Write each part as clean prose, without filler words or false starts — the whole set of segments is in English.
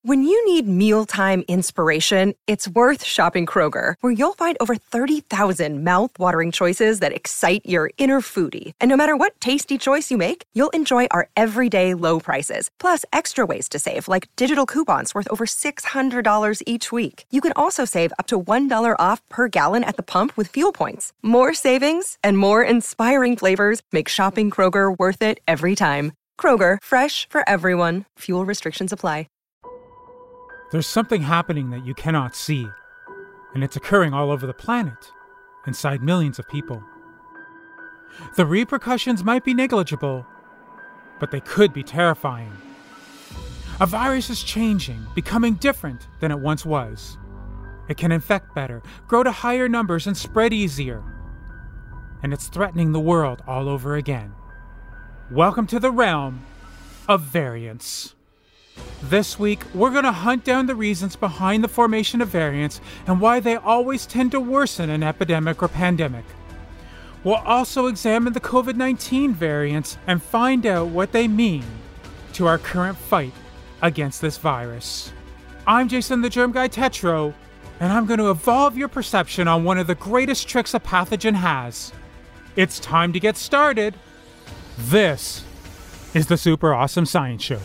When you need mealtime inspiration, it's worth shopping Kroger, where you'll find over 30,000 mouth-watering choices that excite your inner foodie. And no matter what tasty choice you make, you'll enjoy our everyday low prices, plus extra ways to save, like digital coupons worth over $600 each week. You can also save up to $1 off per gallon at the pump with fuel points. More savings and more inspiring flavors make shopping Kroger worth it every time. Kroger, fresh for everyone. Fuel restrictions apply. There's something happening that you cannot see, and it's occurring all over the planet, inside millions of people. The repercussions might be negligible, but they could be terrifying. A virus is changing, becoming different than it once was. It can infect better, grow to higher numbers, and spread easier. And it's threatening the world all over again. Welcome to the realm of variants. This week, we're going to hunt down the reasons behind the formation of variants and why they always tend to worsen an epidemic or pandemic. We'll also examine the COVID-19 variants and find out what they mean to our current fight against this virus. I'm Jason the Germ Guy Tetro, and I'm going to evolve your perception on one of the greatest tricks a pathogen has. It's time to get started. This is the Super Awesome Science Show.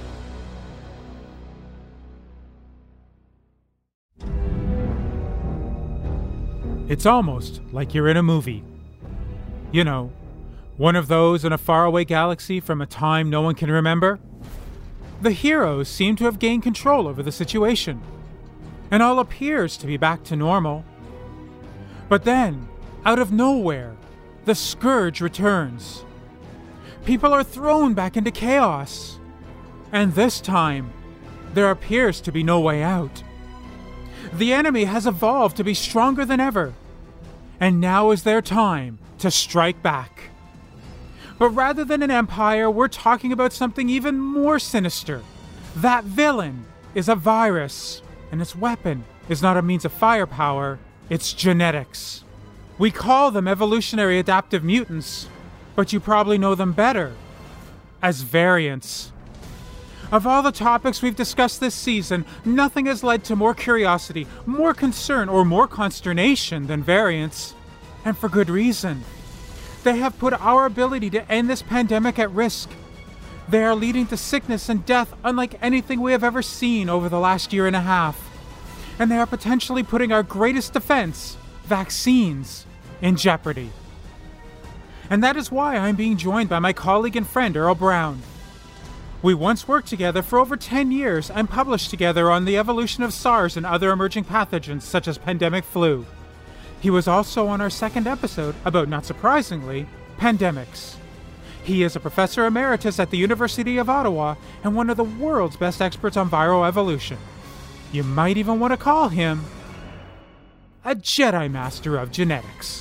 It's almost like you're in a movie. You know, one of those in a faraway galaxy from a time no one can remember. The heroes seem to have gained control over the situation, and all appears to be back to normal. But then, out of nowhere, the scourge returns. People are thrown back into chaos, and this time, there appears to be no way out. The enemy has evolved to be stronger than ever, and now is their time to strike back. But rather than an empire, we're talking about something even more sinister. That villain is a virus, and its weapon is not a means of firepower, it's genetics. We call them evolutionary adaptive mutants, but you probably know them better as variants. Of all the topics we've discussed this season, nothing has led to more curiosity, more concern, or more consternation than variants. And for good reason. They have put our ability to end this pandemic at risk. They are leading to sickness and death unlike anything we have ever seen over the last year and a half. And they are potentially putting our greatest defense, vaccines, in jeopardy. And that is why I'm being joined by my colleague and friend, Earl Brown. We once worked together for over 10 years and published together on the evolution of SARS and other emerging pathogens such as pandemic flu. He was also on our second episode about, not surprisingly, pandemics. He is a professor emeritus at the University of Ottawa and one of the world's best experts on viral evolution. You might even want to call him a Jedi Master of genetics.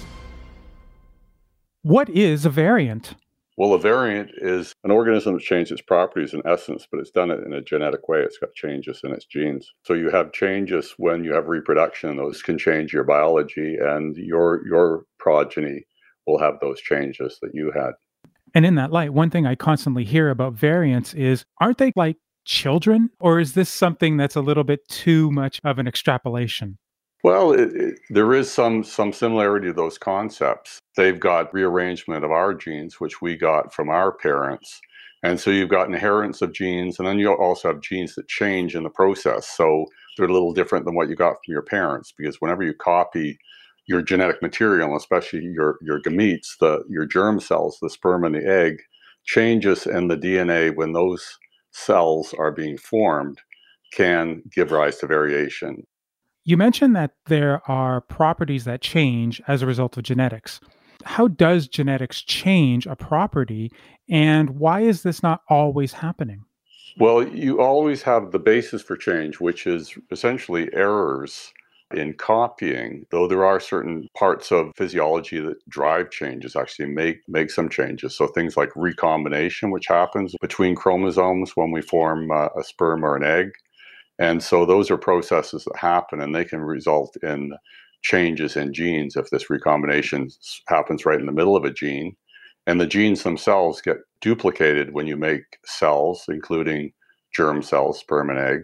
What is a variant? Well, a variant is an organism that's changed its properties in essence, but it's done it in a genetic way. It's got changes in its genes. So you have changes when you have reproduction. Those can change your biology, and your progeny will have those changes that you had. And in that light, one thing I constantly hear about variants is, aren't they like children? Or is this something that's a little bit too much of an extrapolation? Well, there is some similarity to those concepts. They've got rearrangement of our genes, which we got from our parents. And so you've got inheritance of genes, and then you also have genes that change in the process. So they're a little different than what you got from your parents, because whenever you copy your genetic material, especially your gametes, your germ cells, the sperm and the egg, changes in the DNA when those cells are being formed can give rise to variation. You mentioned that there are properties that change as a result of genetics. How does genetics change a property, and why is this not always happening? Well, you always have the basis for change, which is essentially errors in copying, though there are certain parts of physiology that drive changes, actually make some changes. So things like recombination, which happens between chromosomes when we form a sperm or an egg. And so those are processes that happen, and they can result in changes in genes if this recombination happens right in the middle of a gene. And the genes themselves get duplicated when you make cells, including germ cells, sperm and eggs.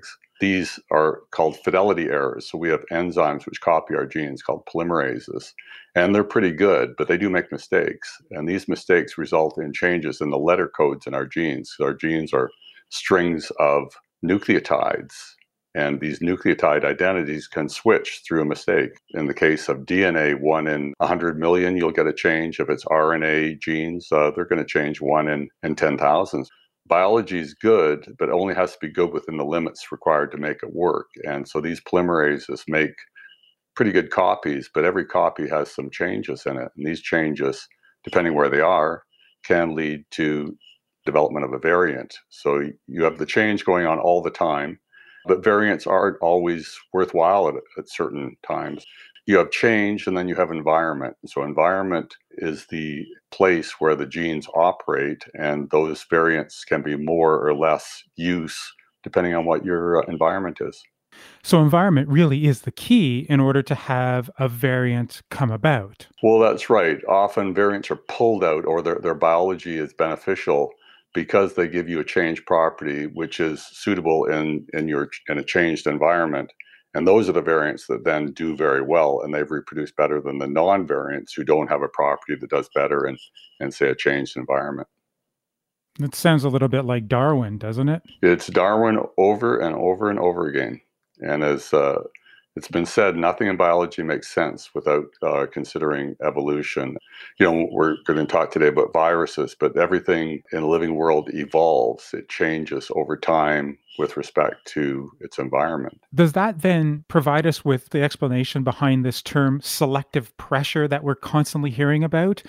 These are called fidelity errors. So we have enzymes which copy our genes called polymerases, and they're pretty good, but they do make mistakes. And these mistakes result in changes in the letter codes in our genes. So our genes are strings of nucleotides, and these nucleotide identities can switch through a mistake. In the case of DNA, 1 in 100 million, you'll get a change. If it's RNA genes, they're going to change 1 in 10,000. Biology is good, but it only has to be good within the limits required to make it work. And so these polymerases make pretty good copies, but every copy has some changes in it. And these changes, depending where they are, can lead to development of a variant. So you have the change going on all the time, but variants aren't always worthwhile at certain times. You have change, and then you have environment. So environment is the place where the genes operate, and those variants can be more or less use depending on what your environment is. So environment really is the key in order to have a variant come about. Well, that's right. Often variants are pulled out, or their biology is beneficial because they give you a changed property which is suitable in a changed environment. And those are the variants that then do very well, and they've reproduced better than the non-variants who don't have a property that does better in say, a changed environment. It sounds a little bit like Darwin, doesn't it? It's Darwin over and over and over again. And as it's been said, nothing in biology makes sense without considering evolution. We're going to talk today about viruses, but everything in the living world evolves. It changes over time with respect to its environment. Does that then provide us with the explanation behind this term selective pressure that we're constantly hearing about?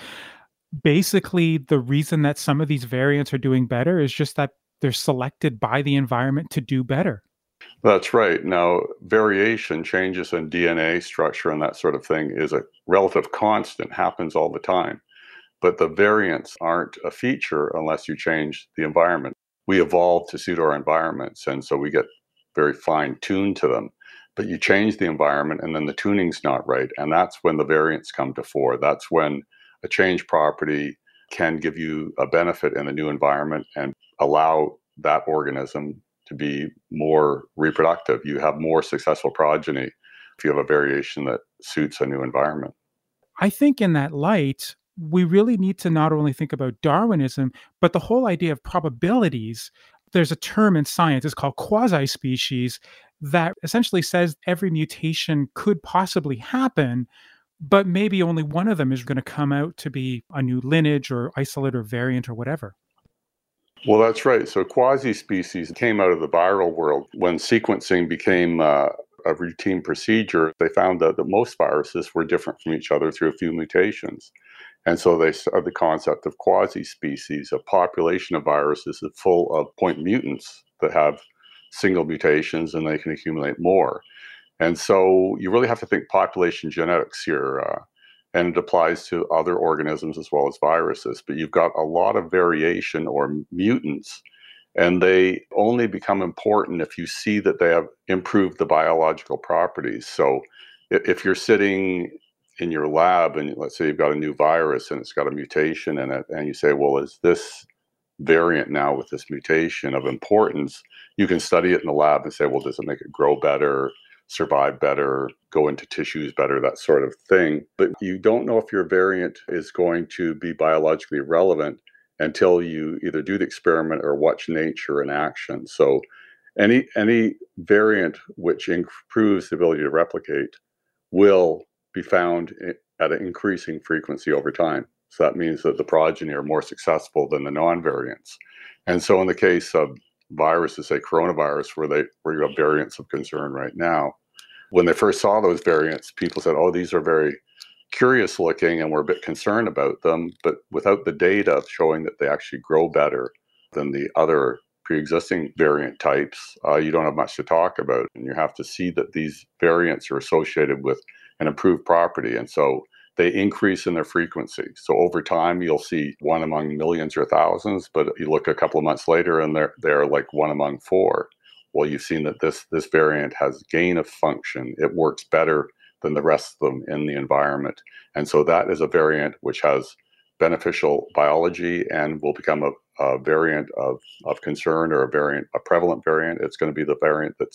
Basically, the reason that some of these variants are doing better is just that they're selected by the environment to do better. That's right. Now, variation, changes in DNA structure and that sort of thing is a relative constant, happens all the time. But the variants aren't a feature unless you change the environment. We evolve to suit our environments, and so we get very fine-tuned to them. But you change the environment, and then the tuning's not right, and that's when the variants come to fore. That's when a changed property can give you a benefit in a new environment and allow that organism to be more reproductive. You have more successful progeny if you have a variation that suits a new environment. I think in that light, we really need to not only think about Darwinism, but the whole idea of probabilities. There's a term in science, it's called quasi-species, that essentially says every mutation could possibly happen, but maybe only one of them is going to come out to be a new lineage or isolate or variant or whatever. Well, that's right. So quasi-species came out of the viral world. When sequencing became a routine procedure, they found that most viruses were different from each other through a few mutations. And so they started the concept of quasi-species. A population of viruses is full of point mutants that have single mutations, and they can accumulate more. And so you really have to think population genetics here. And it applies to other organisms as well as viruses. But you've got a lot of variation or mutants, and they only become important if you see that they have improved the biological properties. So if you're sitting in your lab and let's say you've got a new virus and it's got a mutation in it, and you say, well, is this variant now with this mutation of importance? You can study it in the lab and say, well, does it make it grow better, survive better, go into tissues better, that sort of thing. But you don't know if your variant is going to be biologically relevant until you either do the experiment or watch nature in action. So any variant which improves the ability to replicate will be found at an increasing frequency over time. So that means that the progeny are more successful than the non-variants. And so in the case of viruses, say coronavirus, where you have variants of concern right now, when they first saw those variants, people said, oh, these are very curious looking and we're a bit concerned about them. But without the data showing that they actually grow better than the other pre-existing variant types, you don't have much to talk about. And you have to see that these variants are associated with an improved property. And so they increase in their frequency. So over time, you'll see one among millions or thousands, but you look a couple of months later and they're like one among 4. Well, you've seen that this variant has gain of function. It works better than the rest of them in the environment. And so that is a variant which has beneficial biology and will become a variant of concern, or a prevalent variant. It's going to be the variant that's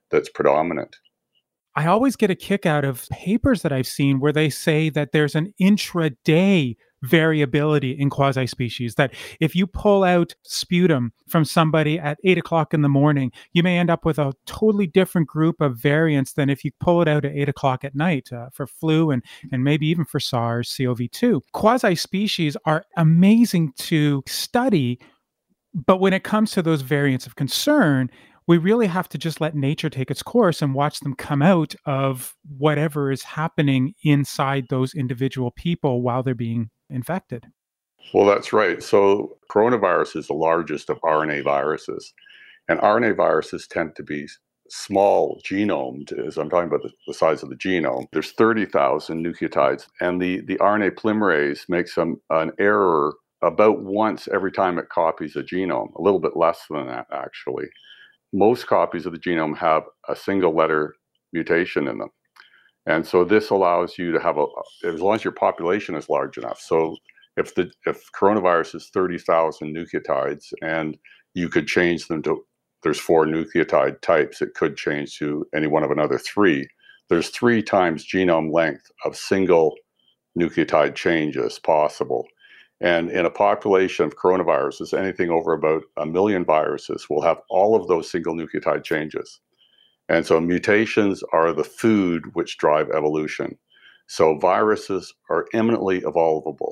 that's predominant. I always get a kick out of papers that I've seen where they say that there's an intraday variability in quasi species, that if you pull out sputum from somebody at 8 o'clock in the morning, you may end up with a totally different group of variants than if you pull it out at 8 o'clock at night for flu and maybe even for SARS CoV-2. Quasi species are amazing to study, but when it comes to those variants of concern, we really have to just let nature take its course and watch them come out of whatever is happening inside those individual people while they're being infected. Well, that's right. So coronavirus is the largest of RNA viruses. And RNA viruses tend to be small genomed, as I'm talking about the size of the genome. There's 30,000 nucleotides, and the RNA polymerase makes an error about once every time it copies a genome, a little bit less than that, actually. Most copies of the genome have a single letter mutation in them. And so this allows you to have as long as your population is large enough. So if coronavirus is 30,000 nucleotides and you could change them to, there's 4 nucleotide types, it could change to any one of another 3. There's 3 times genome length of single nucleotide changes possible. And in a population of coronaviruses, anything over about 1 million viruses will have all of those single nucleotide changes. And so mutations are the food which drive evolution. So viruses are eminently evolvable.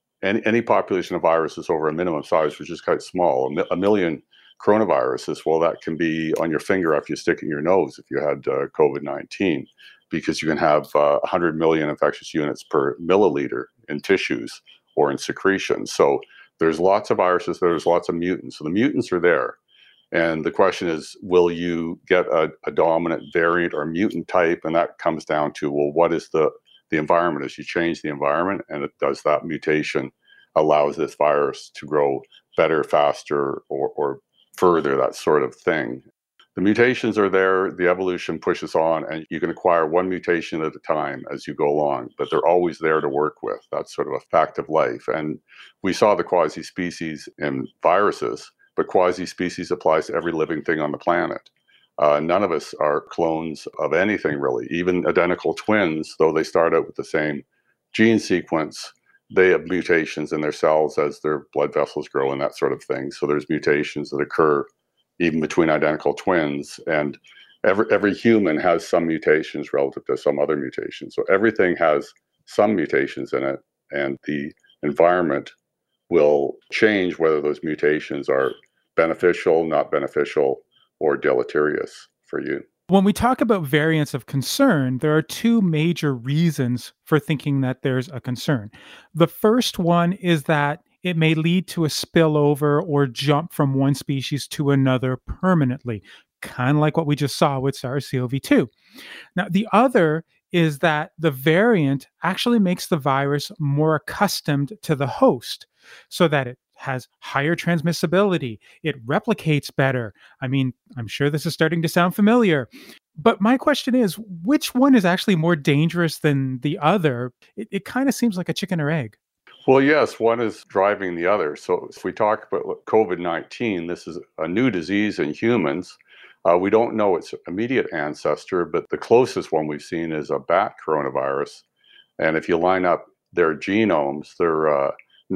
Any population of viruses over a minimum size, which is quite small, 1 million coronaviruses, well, that can be on your finger after you stick it in your nose if you had COVID-19, because you can have 100 million infectious units per milliliter in tissues or in secretions. So there's lots of viruses, there's lots of mutants. So the mutants are there. And the question is, will you get a dominant variant or mutant type? And that comes down to, well, what is the environment? As you change the environment, and it does that mutation allows this virus to grow better, faster, or further, that sort of thing. The mutations are there, the evolution pushes on, and you can acquire one mutation at a time as you go along, but they're always there to work with. That's sort of a fact of life. And we saw the quasi-species in viruses, but quasi-species applies to every living thing on the planet. None of us are clones of anything, really. Even identical twins, though they start out with the same gene sequence, they have mutations in their cells as their blood vessels grow and that sort of thing. So there's mutations that occur even between identical twins. And every human has some mutations relative to some other mutations. So everything has some mutations in it, and the environment will change whether those mutations are beneficial, not beneficial, or deleterious for you. When we talk about variants of concern, there are 2 major reasons for thinking that there's a concern. The first one is that it may lead to a spillover or jump from one species to another permanently, kind of like what we just saw with SARS-CoV-2. Now, the other is that the variant actually makes the virus more accustomed to the host so that it has higher transmissibility. It replicates better. I mean, I'm sure this is starting to sound familiar. But my question is, which one is actually more dangerous than the other? It kind of seems like a chicken or egg. Well, yes, one is driving the other. So if we talk about COVID-19, this is a new disease in humans. We don't know its immediate ancestor, but the closest one we've seen is a bat coronavirus. And if you line up their genomes, they're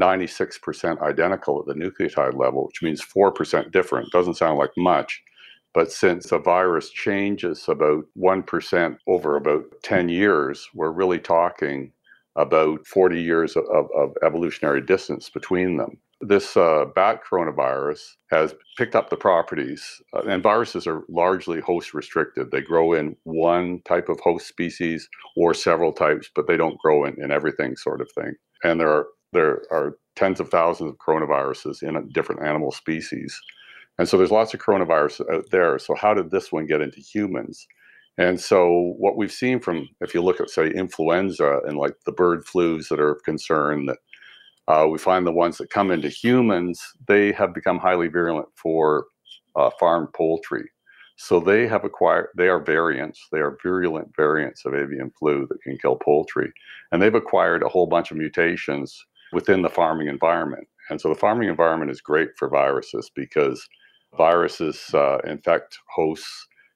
96% identical at the nucleotide level, which means 4% different. Doesn't sound like much, but since a virus changes about 1% over about 10 years, we're really talking about 40 years of evolutionary distance between them. This bat coronavirus has picked up the properties, and viruses are largely host restricted. They grow in one type of host species or several types, but they don't grow in everything, sort of thing. And there are tens of thousands of coronaviruses in different animal species. And so there's lots of coronavirus out there. So how did this one get into humans? And so what we've seen from, if you look at, say, influenza and like the bird flus that are of concern, that we find the ones that come into humans, they have become highly virulent for farm poultry. So they are variants, they are virulent variants of avian flu that can kill poultry. And they've acquired a whole bunch of mutations within the farming environment. And so the farming environment is great for viruses because viruses infect hosts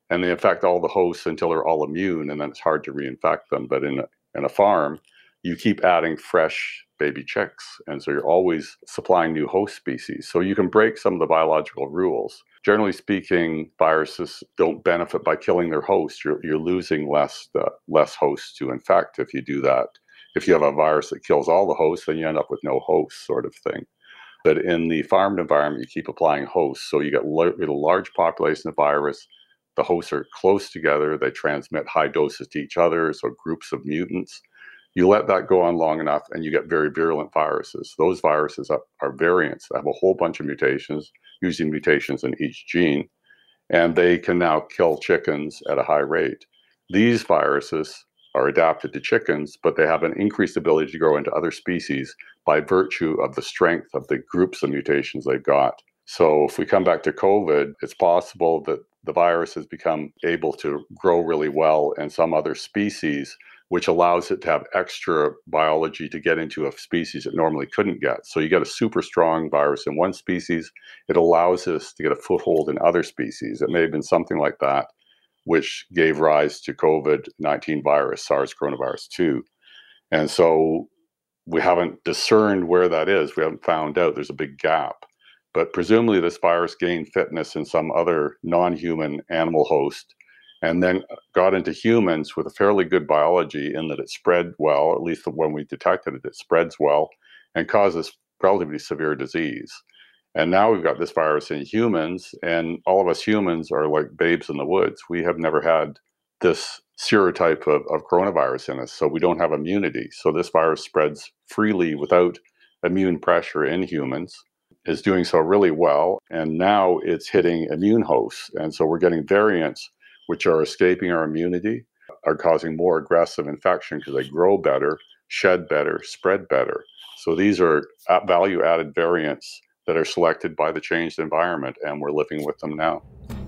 and they infect all the hosts until they're all immune, and then it's hard to reinfect them. But in a farm, you keep adding fresh baby chicks, and so you're always supplying new host species. So you can break some of the biological rules. Generally speaking, viruses don't benefit by killing their host. You're losing less hosts to infect if you do that. If you have a virus that kills all the hosts, then you end up with no hosts, sort of thing. But in the farmed environment, you keep applying hosts. So you get a large population of virus. The hosts are close together. They transmit high doses to each other, so groups of mutants. You let that go on long enough, and you get very virulent viruses. Those viruses are variants that have a whole bunch of mutations, using mutations in each gene, and they can now kill chickens at a high rate. These viruses are adapted to chickens, but they have an increased ability to grow into other species by virtue of the strength of the groups of mutations they've got. So if we come back to COVID, it's possible that the virus has become able to grow really well in some other species, which allows it to have extra biology to get into a species it normally couldn't get. So you get a super strong virus in one species, it allows us to get a foothold in other species. It may have been something like that, which gave rise to COVID-19 virus, SARS coronavirus 2. And so we haven't discerned where that is. We haven't found out. There's a big gap. But presumably this virus gained fitness in some other non-human animal host and then got into humans with a fairly good biology in that it spread well, at least when we detected it, it spreads well and causes relatively severe disease. And now we've got this virus in humans, and all of us humans are like babes in the woods. We have never had this serotype of coronavirus in us, so we don't have immunity. So this virus spreads freely without immune pressure in humans, is doing so really well, and now it's hitting immune hosts. And so we're getting variants which are escaping our immunity, are causing more aggressive infection because they grow better, shed better, spread better. So these are value-added variants that are selected by the changed environment, and we're living with them now.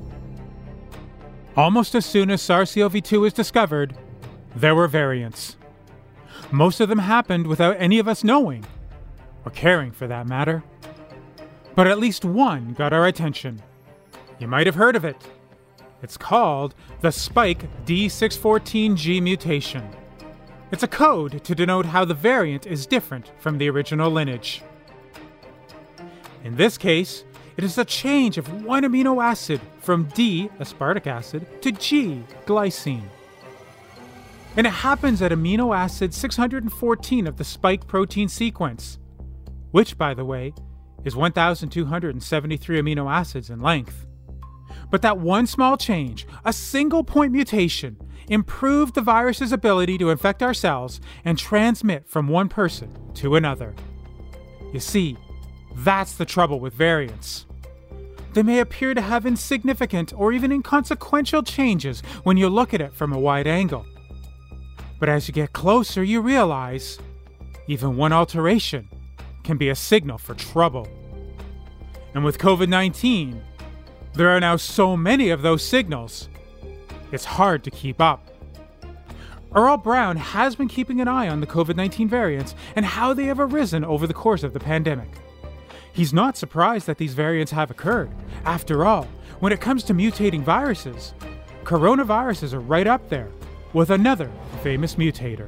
Almost as soon as SARS-CoV-2 was discovered, there were variants. Most of them happened without any of us knowing, or caring for that matter. But at least one got our attention. You might have heard of it. It's called the Spike D614G mutation. It's a code to denote how the variant is different from the original lineage. In this case, it is a change of one amino acid from D, aspartic acid, to G, glycine. And it happens at amino acid 614 of the spike protein sequence, which, by the way, is 1,273 amino acids in length. But that one small change, a single point mutation, improved the virus's ability to infect our cells and transmit from one person to another. You see, that's the trouble with variants. They may appear to have insignificant or even inconsequential changes when you look at it from a wide angle. But as you get closer, you realize even one alteration can be a signal for trouble. And with COVID-19, there are now so many of those signals, it's hard to keep up. Earl Brown has been keeping an eye on the COVID-19 variants and how they have arisen over the course of the pandemic. He's not surprised that these variants have occurred. After all, when it comes to mutating viruses, coronaviruses are right up there with another famous mutator.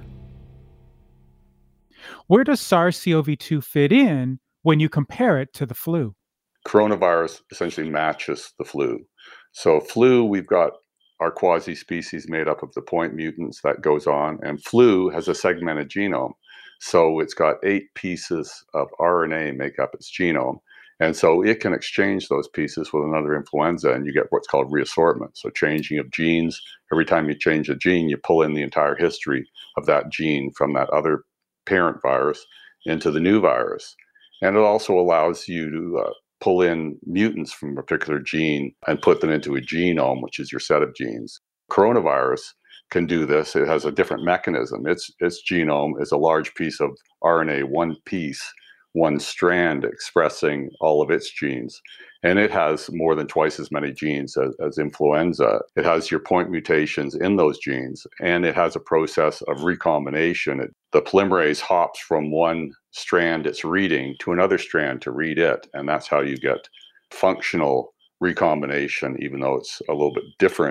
Where does SARS-CoV-2 fit in when you compare it to the flu? Coronavirus essentially matches the flu. So flu, we've got our quasi-species made up of the point mutants that goes on, and flu has a segmented genome. So it's got 8 pieces of RNA make up its genome. And so it can exchange those pieces with another influenza, and you get what's called reassortment. So changing of genes, every time you change a gene, you pull in the entire history of that gene from that other parent virus into the new virus. And it also allows you to pull in mutants from a particular gene and put them into a genome, which is your set of genes. Coronavirus can do this. It has a different mechanism. Its genome is a large piece of RNA, one piece, one strand expressing all of its genes. And it has more than twice as many genes as influenza. It has your point mutations in those genes, and it has a process of recombination. The polymerase hops from one strand it's reading to another strand to read it, and that's how you get functional recombination, even though it's a little bit different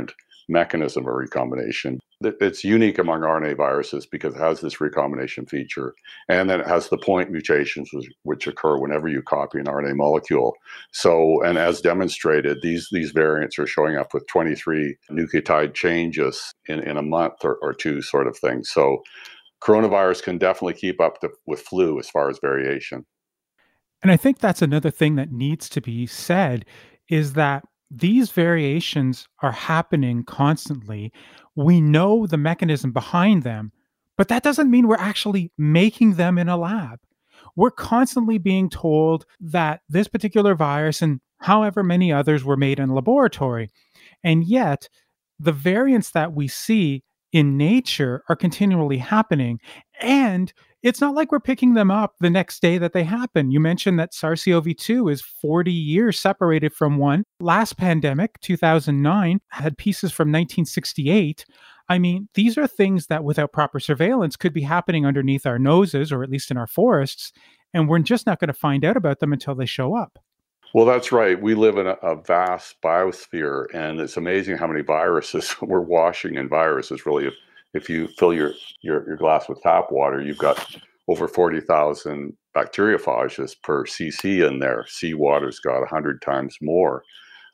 mechanism of recombination. It's unique among RNA viruses because it has this recombination feature, and then it has the point mutations which occur whenever you copy an RNA molecule. So, and as demonstrated, these variants are showing up with 23 nucleotide changes in a month or two, sort of thing. So, coronavirus can definitely keep up with flu as far as variation. And I think that's another thing that needs to be said is that these variations are happening constantly. We know the mechanism behind them, but that doesn't mean we're actually making them in a lab. We're constantly being told that this particular virus and however many others were made in a laboratory. And yet, the variants that we see in nature are continually happening. And it's not like we're picking them up the next day that they happen. You mentioned that SARS-CoV-2 is 40 years separated from one. Last pandemic, 2009, had pieces from 1968. I mean, these are things that without proper surveillance could be happening underneath our noses, or at least in our forests, and we're just not going to find out about them until they show up. Well, that's right. We live in a vast biosphere, and it's amazing how many viruses we're washing in viruses. Really, if you fill your glass with tap water, you've got over 40,000 bacteriophages per cc in there. Seawater's got 100 times more.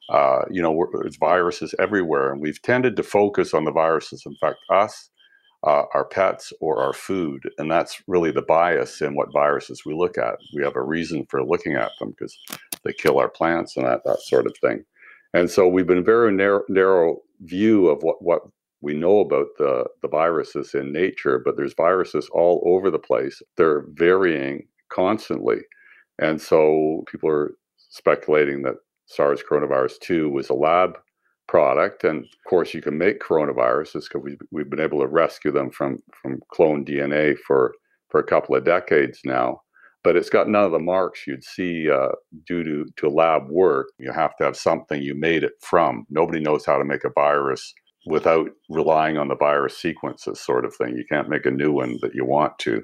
There's viruses everywhere, and we've tended to focus on the viruses. In fact, us, our pets, or our food, and that's really the bias in what viruses we look at. We have a reason for looking at them because they kill our plants and that sort of thing. And so we've been very narrow view of what we know about the viruses in nature, but there's viruses all over the place. They're varying constantly. And so people are speculating that SARS coronavirus 2 was a lab product. And of course, you can make coronaviruses because we've been able to rescue them from cloned DNA for a couple of decades now. But it's got none of the marks you'd see due to lab work. You have to have something you made it from. Nobody knows how to make a virus without relying on the virus sequences, sort of thing. You can't make a new one that you want to.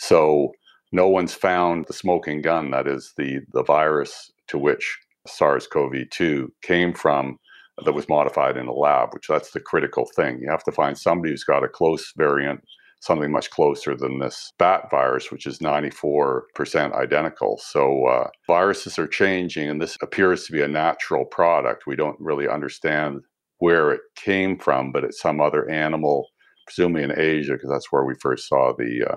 So no one's found the smoking gun, that is the virus to which SARS-CoV-2 came from, that was modified in a lab, which that's the critical thing. You have to find somebody who's got a close variant, something much closer than this bat virus, which is 94% identical. So viruses are changing, and this appears to be a natural product. We don't really understand where it came from, but it's some other animal, presumably in Asia, because that's where we first saw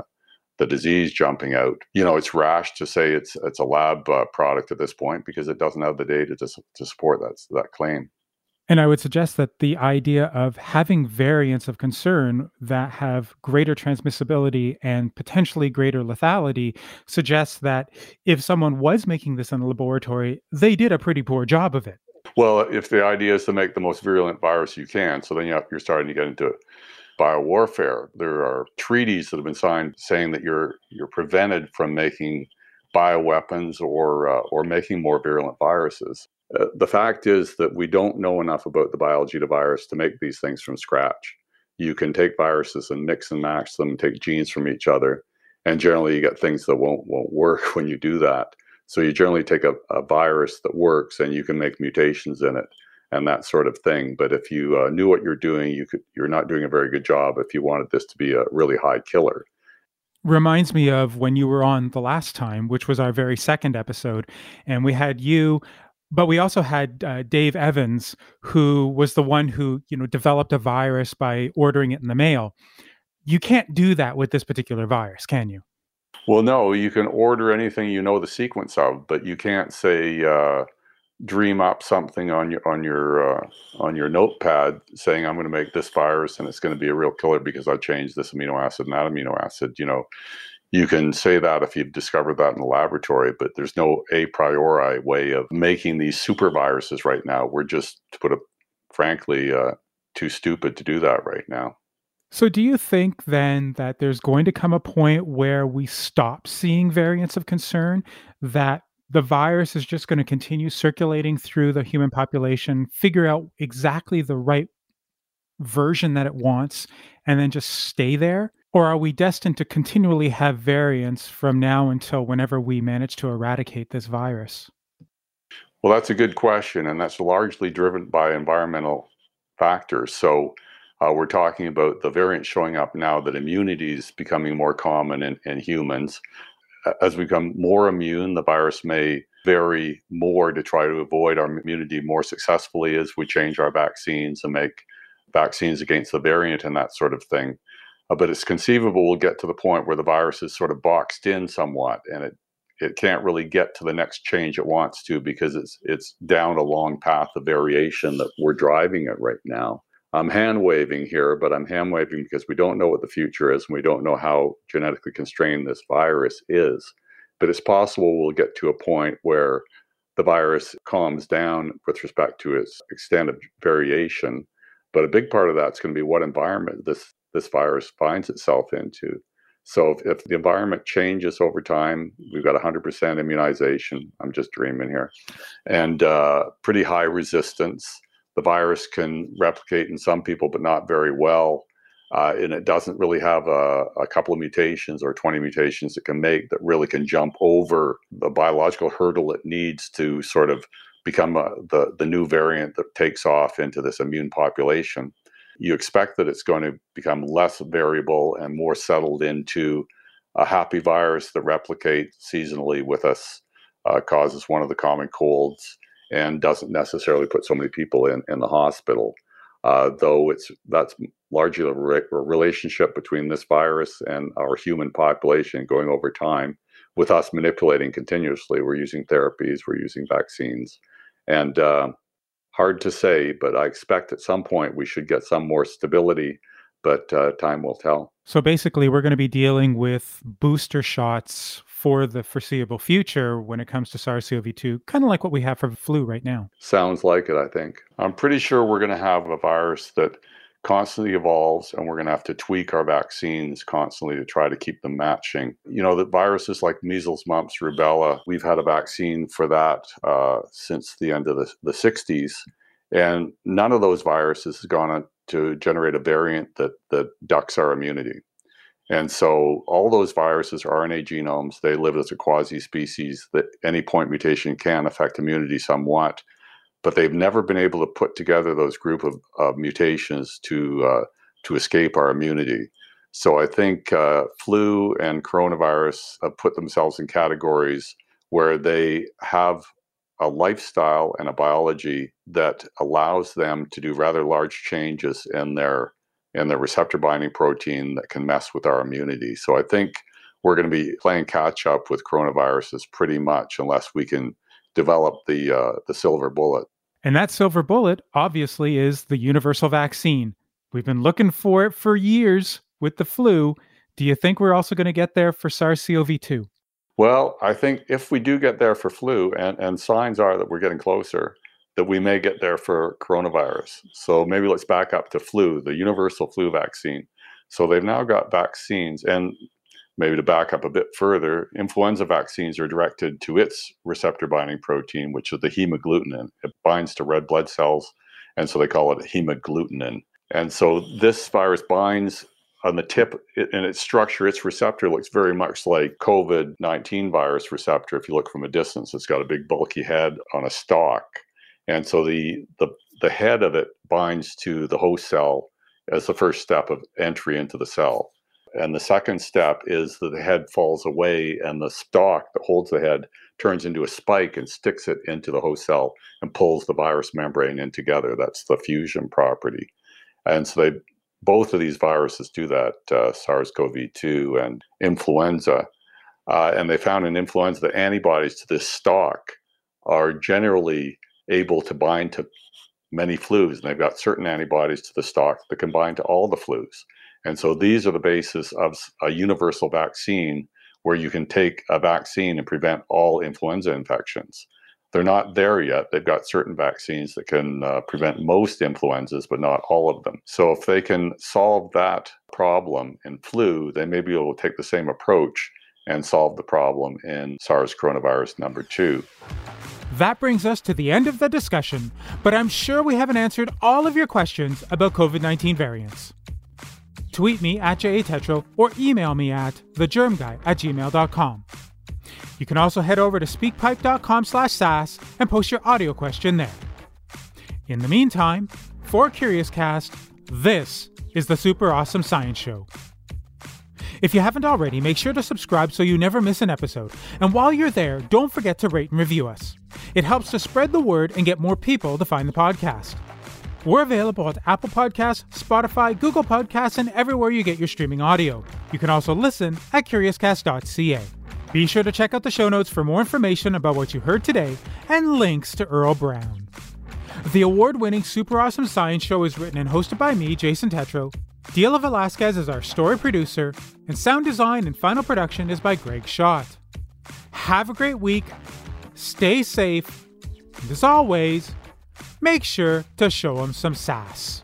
the disease jumping out. It's rash to say it's a lab product at this point because it doesn't have the data to support that claim. And I would suggest that the idea of having variants of concern that have greater transmissibility and potentially greater lethality suggests that if someone was making this in a laboratory, they did a pretty poor job of it. Well, if the idea is to make the most virulent virus you can, so then you're starting to get into biowarfare. There are treaties that have been signed saying that you're prevented from making bioweapons or making more virulent viruses. The fact is that we don't know enough about the biology of the virus to make these things from scratch. You can take viruses and mix and match them, take genes from each other, and generally you get things that won't work when you do that. So you generally take a virus that works and you can make mutations in it and that sort of thing. But if you knew what you're doing, you're not doing a very good job if you wanted this to be a really high killer. Reminds me of when you were on the last time, which was our very second episode, and we had you, but we also had Dave Evans, who was the one who developed a virus by ordering it in the mail. You can't do that with this particular virus, can you? Well, no, you can order anything you know the sequence of, but you can't say dream up something on your notepad saying I'm going to make this virus and it's going to be a real killer because I changed this amino acid and that amino acid. You can say that if you've discovered that in the laboratory, but there's no a priori way of making these super viruses right now. We're just, to put it frankly, too stupid to do that right now. So do you think then that there's going to come a point where we stop seeing variants of concern, that the virus is just going to continue circulating through the human population, figure out exactly the right version that it wants, and then just stay there? Or are we destined to continually have variants from now until whenever we manage to eradicate this virus? Well, that's a good question, and that's largely driven by environmental factors. So we're talking about the variant showing up now that immunity is becoming more common in humans. As we become more immune, the virus may vary more to try to avoid our immunity more successfully as we change our vaccines and make vaccines against the variant and that sort of thing. But it's conceivable we'll get to the point where the virus is sort of boxed in somewhat, and it can't really get to the next change it wants to because it's down a long path of variation that we're driving it right now. I'm hand-waving here, but I'm hand-waving because we don't know what the future is, and we don't know how genetically constrained this virus is. But it's possible we'll get to a point where the virus calms down with respect to its extent of variation. But a big part of that's going to be what environment this virus finds itself into. So if the environment changes over time, we've got 100% immunization. I'm just dreaming here. And pretty high resistance. The virus can replicate in some people, but not very well. And it doesn't really have a couple of mutations or 20 mutations it can make that really can jump over the biological hurdle it needs to sort of become the new variant that takes off into this immune population. You expect that it's going to become less variable and more settled into a happy virus that replicates seasonally with us, causes one of the common colds, and doesn't necessarily put so many people in the hospital. Though that's largely a relationship between this virus and our human population going over time, with us manipulating continuously. We're using therapies, we're using vaccines, and hard to say, but I expect at some point we should get some more stability, but time will tell. So basically, we're going to be dealing with booster shots for the foreseeable future when it comes to SARS-CoV-2, kind of like what we have for flu right now. Sounds like it, I think. I'm pretty sure we're going to have a virus that constantly evolves, and we're going to have to tweak our vaccines constantly to try to keep them matching. You know, the viruses like measles, mumps, rubella, we've had a vaccine for that since the end of the 60s, and none of those viruses has gone on to generate a variant that ducks our immunity. And so all those viruses are RNA genomes. They live as a quasi-species that any point mutation can affect immunity somewhat, but they've never been able to put together those group of mutations to escape our immunity. So I think flu and coronavirus have put themselves in categories where they have a lifestyle and a biology that allows them to do rather large changes in their receptor binding protein that can mess with our immunity. So I think we're going to be playing catch up with coronaviruses pretty much unless we can develop the silver bullet. And that silver bullet, obviously, is the universal vaccine. We've been looking for it for years with the flu. Do you think we're also going to get there for SARS-CoV-2? Well, I think if we do get there for flu, and signs are that we're getting closer, that we may get there for coronavirus. So maybe let's back up to flu, the universal flu vaccine. So they've now got vaccines, and maybe to back up a bit further, influenza vaccines are directed to its receptor binding protein, which is the hemagglutinin. It binds to red blood cells, and so they call it hemagglutinin. And so this virus binds on the tip, in its structure, its receptor looks very much like COVID-19 virus receptor. If you look from a distance, it's got a big bulky head on a stalk. And so the head of it binds to the host cell as the first step of entry into the cell. And the second step is that the head falls away and the stalk that holds the head turns into a spike and sticks it into the host cell and pulls the virus membrane in together. That's the fusion property. And so both of these viruses do that, SARS-CoV-2 and influenza. And they found in influenza that antibodies to this stalk are generally able to bind to many flus. And they've got certain antibodies to the stalk that can bind to all the flus. And so these are the basis of a universal vaccine where you can take a vaccine and prevent all influenza infections. They're not there yet. They've got certain vaccines that can prevent most influenzas, but not all of them. So if they can solve that problem in flu, they may be able to take the same approach and solve the problem in SARS coronavirus number 2. That brings us to the end of the discussion, but I'm sure we haven't answered all of your questions about COVID-19 variants. Tweet me at JATetro or email me at thegermguy@gmail.com. You can also head over to speakpipe.com/SAS and post your audio question there. In the meantime, For Curious Cast, this is the Super Awesome Science Show. If you haven't already, make sure to subscribe so you never miss an episode. And while you're there, don't forget to rate and review us. It helps to spread the word and get more people to find the podcast. We're available at Apple Podcasts, Spotify, Google Podcasts, and everywhere you get your streaming audio. You can also listen at curiouscast.ca. Be sure to check out the show notes for more information about what you heard today and links to Earl Brown. The award-winning Super Awesome Science Show is written and hosted by me, Jason Tetro. Dila Velasquez is our story producer, and sound design and final production is by Greg Schott. Have a great week, stay safe, and as always, make sure to show them some sass.